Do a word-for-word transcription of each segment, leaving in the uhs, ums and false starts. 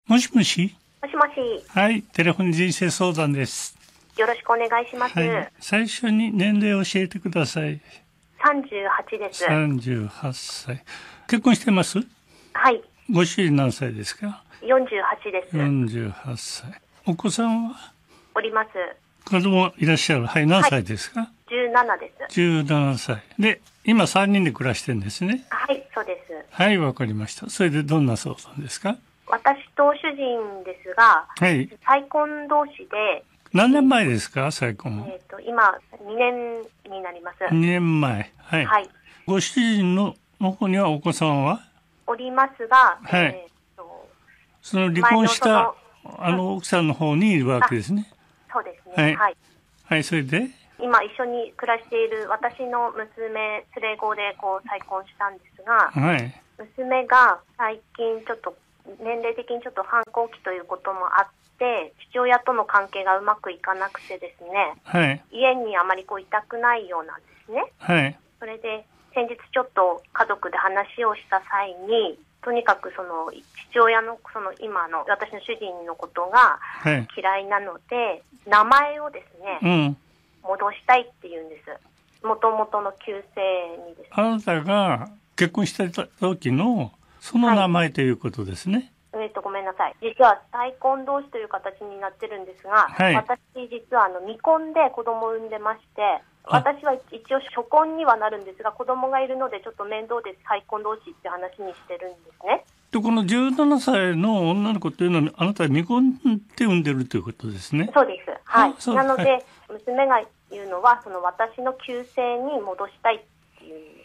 もしもし。 もしもし。 はい、テレフォン人生相談です。 よろしくお願いします。 はい、最初に年齢を教えてください。 さんじゅうはちです。 さんじゅうはっさい。結婚してます？ はい。 ご主人何歳ですか？ よんじゅうはちです。 よんじゅうはっさい。お子さんは？ おります。 子供いらっしゃる。はい、何歳ですか？ はい、じゅうななです。 じゅうななさい。で、今さんにんで暮らしてるんですね。 はい、そうです。 はい、わかりました。それでどんな相談ですか？ 私と主人ですが、 はい。 再婚同士で。 何年前ですか、再婚は？ えっと、今、にねんになります。 にねんまえ。はい。はい、ご主人のの方にはお子さんは？ おりますが、 はい。 えー、とその離婚したあの奥さんの方にいるわけですね。 そうですね。 はい。 はい。 はい、それで今一緒に暮らしている私の娘、連れ子でこう再婚したんですが、 はい、 娘が最近ちょっと年齢的にちょっと反抗期ということもあって、父親との関係がうまくいかなくてですね、 はい、 家にあまりこういたくないようなんですね。 はい、 それで先日ちょっと家族で話をした際に、とにかくその父親のその今の私の主人のことが嫌いなので、はい、名前をですね、うん戻したいって言うんです。もともとの旧姓にですね。 あなたが結婚した時のその名前ということですね。 はい、えっとごめんなさい。実は再婚同士という形になってるんですが、はい、私実はあの未婚で子供を産んでまして、私は一応初婚にはなるんですが、子供がいるのでちょっと面倒で再婚同士って話にしてるんですね。 でこのじゅうななさいの女の子というのはあなたは未婚で産んでるということですね。 そうです。はい。なので、はい、娘が言うのはその私の旧姓に戻したいっていうんです。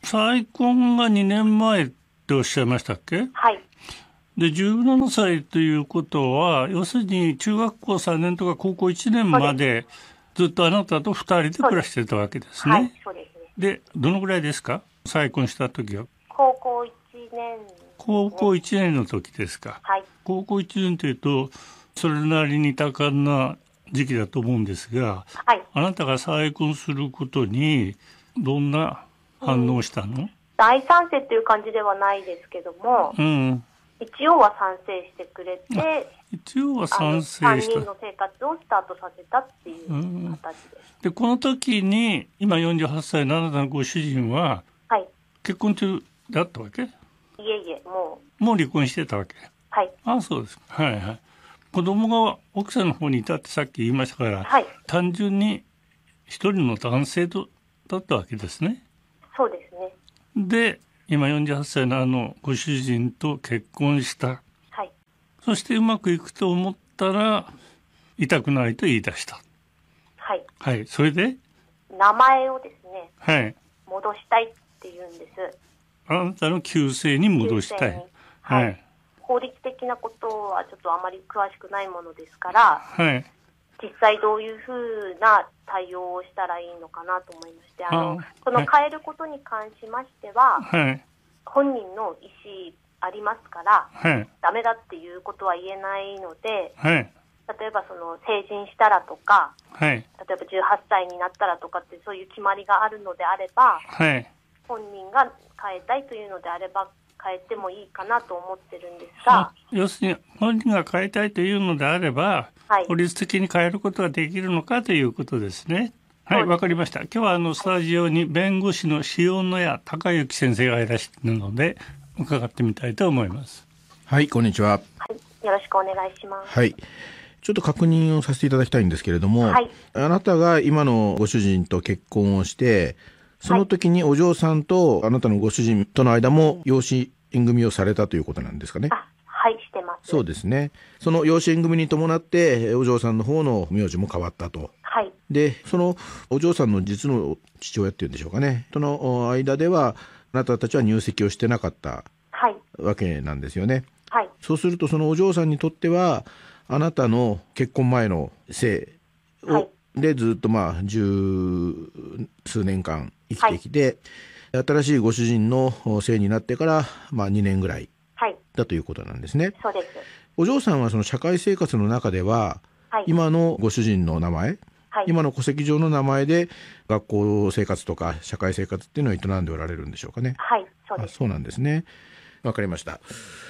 再婚がにねんまえっておっしゃいましたっけ？ はい。 でじゅうななさいということは要するに中学校さんねんとか高校いちねんまでずっとあなたとふたりで暮らしてたわけですね。 はい、そうですね。 でどのぐらいですか？再婚した時は。 高校いちねん、ね、 高校いちねんの時ですか？ はい。 高校いちねんというとそれなりに多感な時期だと思うんですが、はい、あなたが再婚することにどんな反応したの？うん、 大賛成という感じではないですけども、うん、一応は賛成してくれて、 一応は賛成した。さんにんの生活をスタートさせたっていう形です。 うん、でこの時に今よんじゅうはっさいのあなたのご主人は、はい、結婚中だったわけ？いえいえ、もうもう離婚してたわけ？ はい。 ああ、そうですか。はいはい。子供が奥さんの方にいたってさっき言いましたから、はい、単純に一人の男性とだったわけですね。 そうですね。 で今よんじゅうはっさいのあのご主人と結婚した、はい、そしてうまくいくと思ったら痛くないと言い出した。 はい、 はい、それで名前をですね、 はい、 戻したいって言うんです。 あなたの旧姓に戻したい。 はい、はい、法律的なことはちょっとあまり詳しくないものですから、はい、実際どういうふうな対応をしたらいいのかなと思いまして、あのこの変えることに関しましては、はい、本人の意思ありますから、はい、ダメだっていうことは言えないので、はい、例えばその成人したらとか、はい、例えばじゅうはっさいになったらとかってそういう決まりがあるのであれば、はい、本人が変えたいというのであれば変えてもいいかなと思ってるんですが、 要するに本人が変えたいというのであれば、はい、法律的に変えることができるのかということですね。はい、わかりました。今日はあのスタジオに弁護士の塩谷隆之先生がいらっしゃるので伺ってみたいと思います。 はい、こんにちは。 はい、よろしくお願いします。 はい、ちょっと確認をさせていただきたいんですけれども、はい、あなたが今のご主人と結婚をしてその時にお嬢さんとあなたのご主人との間も養子縁組をされたということなんですかね？ あ、はい、してます。 そうですね。その養子縁組に伴ってお嬢さんの方の名字も変わったと。はい。で、そのお嬢さんの実の父親っていうんでしょうかね。その間ではあなたたちは入籍をしてなかったわけなんですよね。はい。そうするとそのお嬢さんにとってはあなたの結婚前の姓を、はい、でずっとまあ十数年間生きてきて、はい、新しいご主人の姓になってから、まあ、にねんぐらいだということなんですね。はい、 そうです。 お嬢さんはその社会生活の中では、はい、今のご主人の名前、はい、今の戸籍上の名前で学校生活とか社会生活っていうのを営んでおられるんでしょうかね？ はい、そうです。 そうなんですね。わかりました。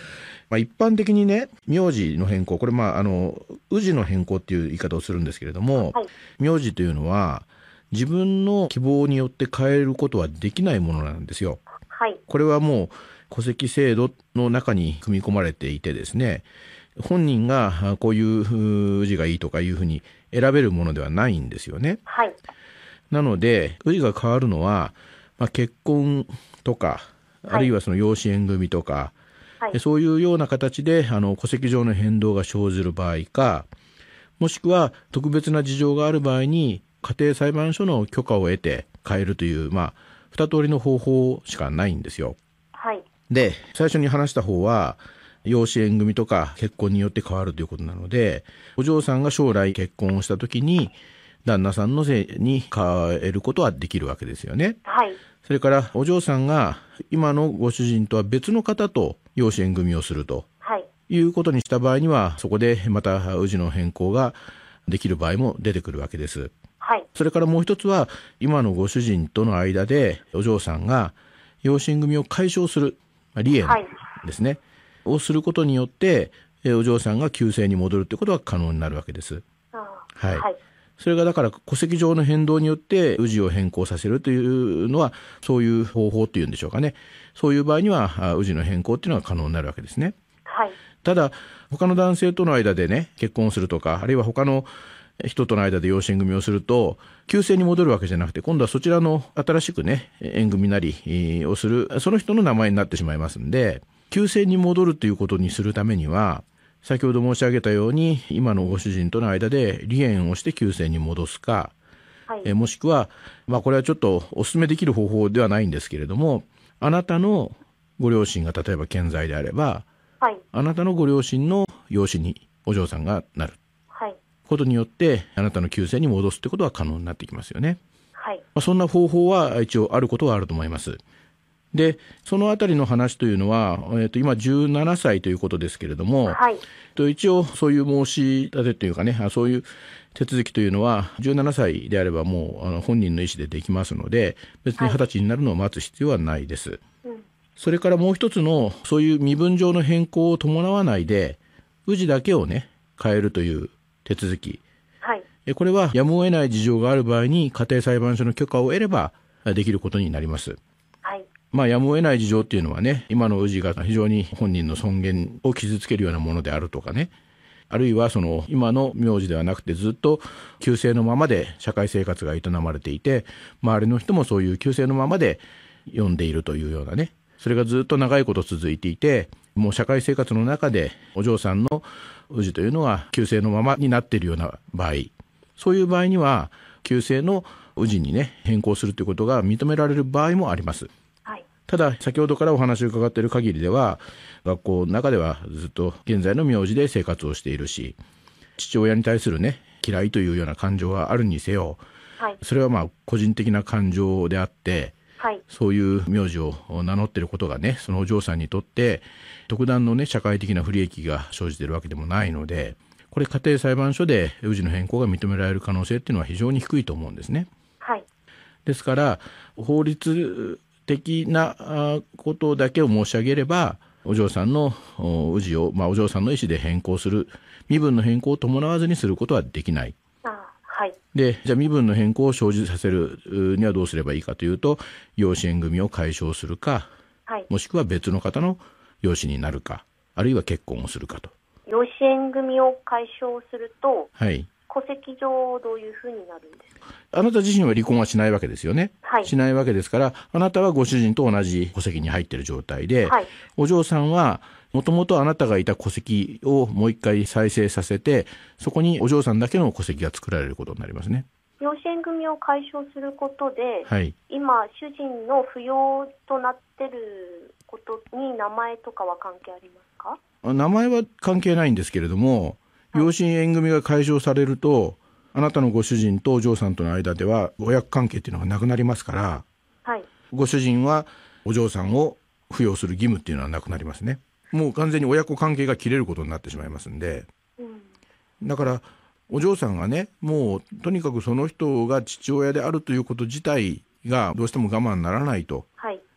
まあ、一般的にね、名字の変更、これまああの氏の変更っていう言い方をするんですけれども、はい、名字というのは自分の希望によって変えることはできないものなんですよ。はい、これはもう戸籍制度の中に組み込まれていてですね、本人がこういう氏がいいとかいうふうに選べるものではないんですよね。はい、なので氏が変わるのは、まあ、結婚とか、あるいはその養子縁組とか、はい、そういうような形であの戸籍上の変動が生じる場合か、もしくは特別な事情がある場合に家庭裁判所の許可を得て変えるという、まあ、二通りの方法しかないんですよ。はい、で、最初に話した方は養子縁組とか結婚によって変わるということなので、お嬢さんが将来結婚をしたときに旦那さんのせいに変えることはできるわけですよね。はい、それからお嬢さんが今のご主人とは別の方と養子縁組をすると、はい、いうことにした場合には、そこでまた氏の変更ができる場合も出てくるわけです。はい、それからもう一つは、今のご主人との間でお嬢さんが養子縁組を解消する、離縁ですね、はい、をすることによってお嬢さんが旧姓に戻るということが可能になるわけです。はい、はい、それがだから戸籍上の変動によって氏を変更させるというのは、そういう方法というんでしょうかね。そういう場合には氏の変更というのが可能になるわけですね。はい、ただ他の男性との間でね、結婚するとか、あるいは他の人との間で養子縁組をすると旧姓に戻るわけじゃなくて、今度はそちらの新しくね縁組なりをするその人の名前になってしまいますんで、旧姓に戻るということにするためには、先ほど申し上げたように今のご主人との間で離縁をして旧姓に戻すか、はい、えもしくは、まあ、これはちょっとお勧めできる方法ではないんですけれども、あなたのご両親が例えば健在であれば、はい、あなたのご両親の養子にお嬢さんがなることによってあなたの旧姓に戻すってことは可能になってきますよね。はい、まあ、そんな方法は一応あることはあると思います。で、そのあたりの話というのは、えー、と今じゅうななさいということですけれども、はい、と一応そういう申し立てというかね、そういう手続きというのはじゅうななさいであればもうあの本人の意思でできますので、別にはたちになるのを待つ必要はないです。はい、うん、それからもう一つのそういう身分上の変更を伴わないで氏だけをね変えるという手続き、はい、これはやむを得ない事情がある場合に家庭裁判所の許可を得ればできることになります。はい、まあ、やむを得ない事情っていうのはね、今の氏が非常に本人の尊厳を傷つけるようなものであるとかね、あるいはその今の名字ではなくてずっと旧姓のままで社会生活が営まれていて、周りの人もそういう旧姓のままで呼んでいるというようなね、それがずっと長いこと続いていて、もう社会生活の中でお嬢さんの氏というのは旧姓のままになっているような場合、そういう場合には旧姓の氏にね変更するということが認められる場合もあります。はい、ただ先ほどからお話を伺っている限りでは、学校の中ではずっと現在の名字で生活をしているし、父親に対するね嫌いというような感情はあるにせよ、はい、それはまあ個人的な感情であって、はい、そういう名字を名乗っていることがね、そのお嬢さんにとって特段のね社会的な不利益が生じているわけでもないので、これ家庭裁判所で氏の変更が認められる可能性っていうのは非常に低いと思うんですね。はい、ですから法律的なことだけを申し上げれば、お嬢さんの氏を、まあ、お嬢さんの意思で変更する、身分の変更を伴わずにすることはできない。はい、でじゃあ身分の変更を生じさせるにはどうすればいいかというと、養子縁組を解消するか、はい、もしくは別の方の養子になるか、あるいは結婚をするかと。 養子縁組を解消すると、 はい、 戸籍上どういうふうになるんですか？ あなた自身は離婚はしないわけですよね。はい、しないわけですから、あなたはご主人と同じ戸籍に入っている状態で、はい、お嬢さんはもともとあなたがいた戸籍をもう一回再生させて、そこにお嬢さんだけの戸籍が作られることになりますね。 養子縁組を解消することで、 はい、 今主人の扶養となっていることに名前とかは関係ありますか？ 名前は関係ないんですけれども、はい、養子縁組が解消されると、あなたのご主人とお嬢さんとの間では親子関係っていうのがなくなりますから、はい、ご主人はお嬢さんを扶養する義務っていうのはなくなりますね。もう完全に親子関係が切れることになってしまいますんで、うん、だからお嬢さんがね、もうとにかくその人が父親であるということ自体がどうしても我慢ならないと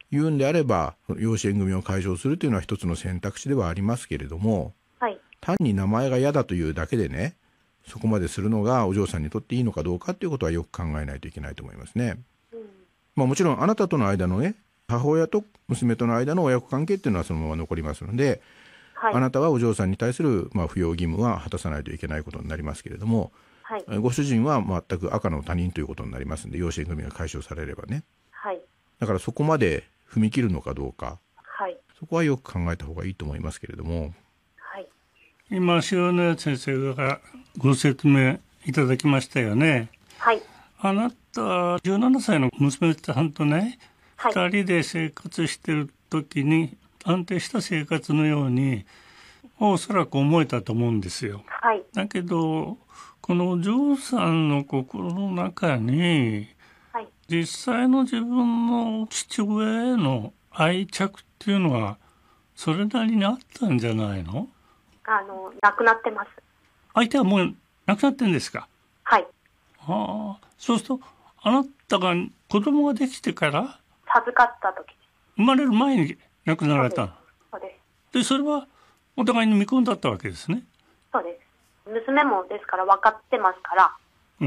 言うんであれば養子縁組を解消するというのは一つの選択肢ではありますけれども、 はい、 単に名前が嫌だというだけでね、そこまでするのがお嬢さんにとっていいのかどうかということはよく考えないといけないと思いますね。うん、まあ、もちろんあなたとの間のね、母親と娘との間の親子関係っていうのはそのまま残りますので、はい、あなたはお嬢さんに対する、まあ、扶養義務は果たさないといけないことになりますけれども、はい、ご主人は全く赤の他人ということになりますので、養子縁組が解消されればね、はい、だからそこまで踏み切るのかどうか、はい、そこはよく考えた方がいいと思いますけれども、 はい、今塩野先生がご説明いただきましたよね。 はい、 あなたじゅうななさいの娘さんとね、はい、ふたりで生活してる時に安定した生活のようにおそらく思えたと思うんですよ。 はい、 だけどこのお嬢さんの心の中に、はい、実際の自分の父親への愛着っていうのはそれなりにあったんじゃないの？ あの亡くなってます。 相手はもう亡くなってんですか？ はい。 ああ、そうするとあなたが子供ができてから授かった時、 生まれる前に亡くなられたの？ そうです。 でそれはお互いに未婚だったわけですね。 そうです。娘もですから分かってますから、うん、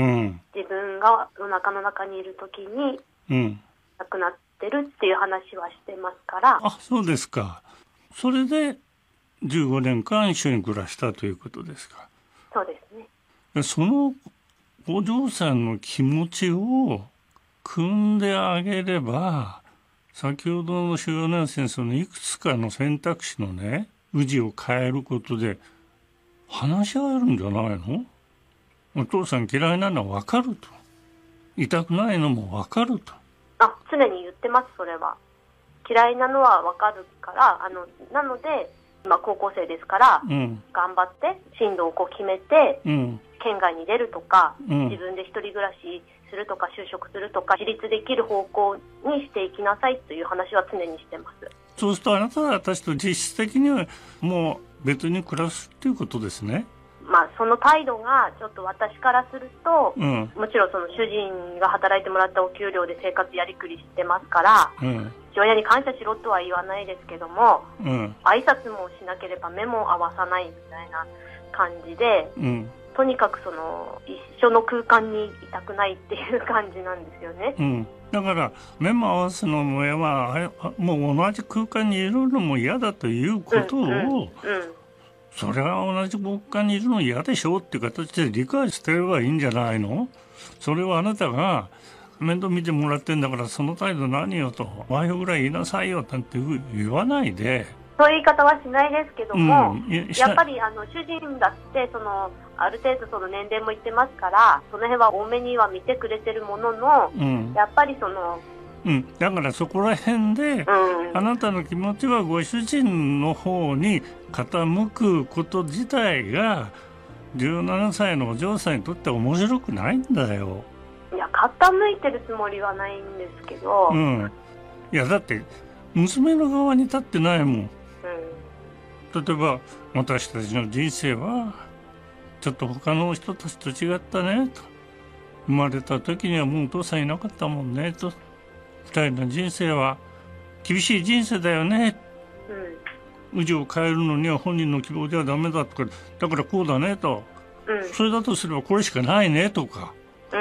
自分がお腹の中にいる時に、うん、亡くなってるっていう話はしてますから。 あ、そうですか。それでじゅうごねんかん一緒に暮らしたということですか？ そうですね。 でそのお嬢さんの気持ちを汲んであげれば、先ほどの塩野先生のいくつかの選択肢のね、氏を変えることで話し合えるんじゃないの？お父さん嫌いなのは分かると、痛くないのも分かると。 あ、常に言ってます。それは嫌いなのは分かるから、あのなので今高校生ですから、うん、頑張って進路をこう決めて、うん、県外に出るとか、うん、自分で一人暮らしするとか就職するとか自立できる方向にしていきなさいという話は常にしてます。 そうするとあなたは私と実質的にはもう別に暮らすっていうことですね。 まあその態度がちょっと私からすると、うん、もちろんその主人が働いてもらったお給料で生活やりくりしてますから、うん、父親に感謝しろとは言わないですけども、うん、挨拶もしなければ目も合わさないみたいな感じで、うん、とにかくその一緒の空間にいたくないっていう感じなんですよね。 うん、だから目も合わすのも、まあ、もう同じ空間にいるのも嫌だということを、うんうんうん、それは同じ空間にいるの嫌でしょっていう形で理解してればいいんじゃないの？それはあなたが面倒見てもらってんだからその態度何よと、前ぐらい言いなさいよなんて言わないで。 そういう言い方はしないですけども、うん、や, やっぱりあの主人だってそのある程度その年齢もいってますから、その辺は多めには見てくれてるものの、うん、やっぱりその、 うん、だからそこら辺で、うん、あなたの気持ちはご主人の方に傾くこと自体がじゅうななさいのお嬢さんにとって面白くないんだよ。 いや、傾いてるつもりはないんですけど、うん、 いやだって娘の側に立ってないもん。例えば私たちの人生はちょっと他の人たちと違ったねと、生まれた時にはもうお父さんいなかったもんねと、二人の人生は厳しい人生だよね、うん、氏を変えるのには本人の希望ではダメだとか、だからこうだねと、うん、それだとすればこれしかないねとか、うん、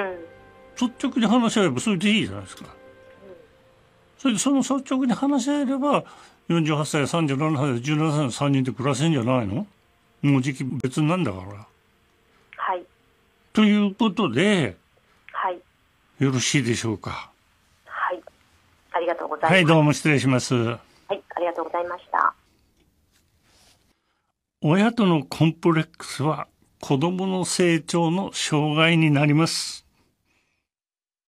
率直に話し合えばそれでいいじゃないですか、うん、それでその率直に話し合えればよんじゅうはっさい、さんじゅうななさい、じゅうななさいのさんにんで暮らせんじゃないの？もう時期別なんだから。 はい。 ということで、 はい。 よろしいでしょうか。 はい。ありがとうございます。 はい、どうも失礼します。 はい、ありがとうございました。 親とのコンプレックスは子供の成長の障害になります。